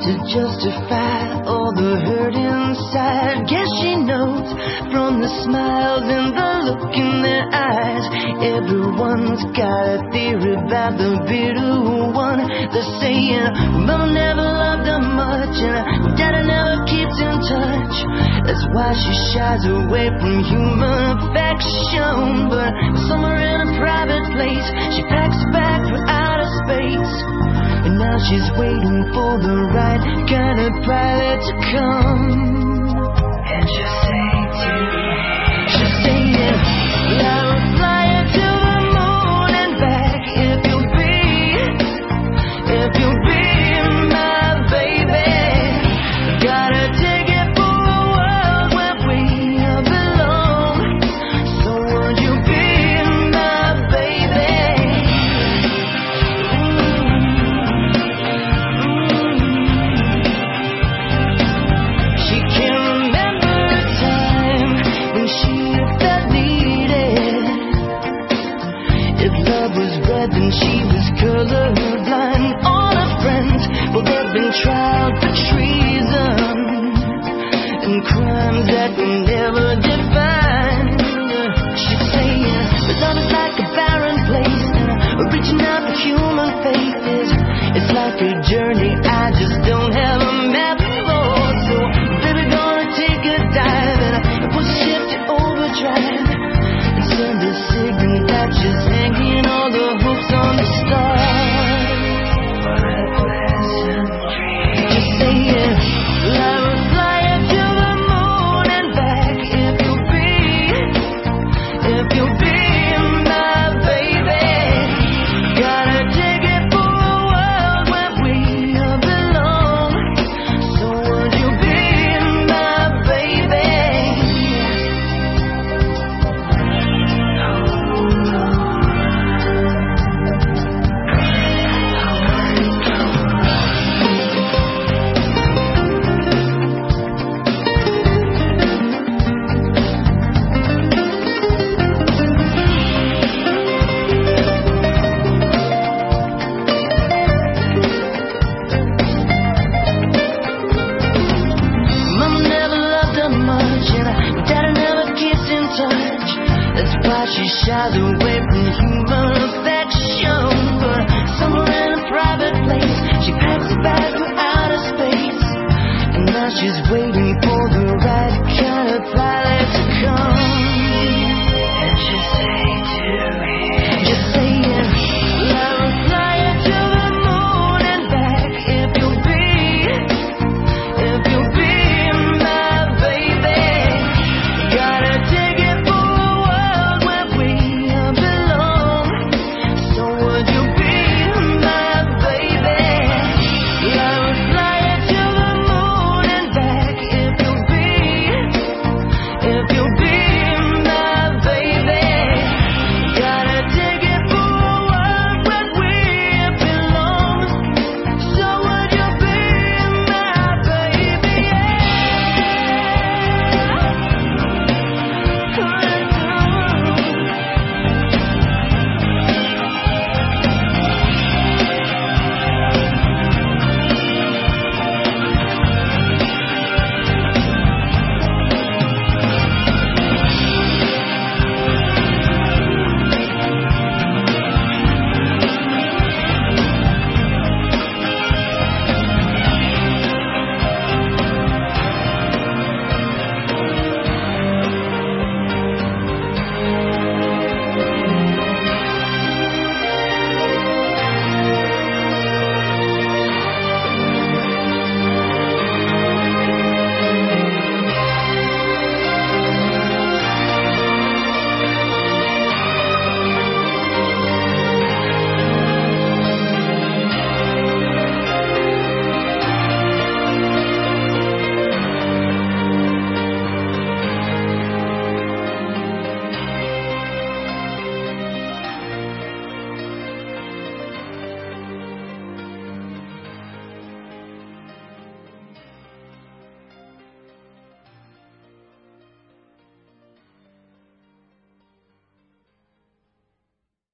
to justify all the hurt inside. Guess she knows from the smiles and the look in their eyes. Everyone's got a theory about the bitter one. They're saying Mama never loved her much and Daddy never keeps in touch. That's why she shies away from human affection. But somewhere in a private place, she packs back for outer space. And now she's waiting for the right kind of pilot to come. And she'll say to me, she'll say, well, I will fly you to the moon and back if you'll be my baby. Gotta take it for a world where we belong. So would you be my baby? She can't remember a time when she felt needed. If love was red, then she was colorblind. All her friends, well, they've been tried for treason and crimes that we never defined. She's saying, but love is like a barren place, reaching out for human faces. It's like a journey I just don't have a map for. So, baby, gonna take a dive and push the ship to overdrive and send a signal that just hanging all the hopes on the stars. What a pleasant dream. Just say it. I will fly you to the moon and back if you'll be my baby. Gotta take it for a world where we belong. So would you be my baby? Mama never loved her much and Daddy never keeps in touch. That's why she shies away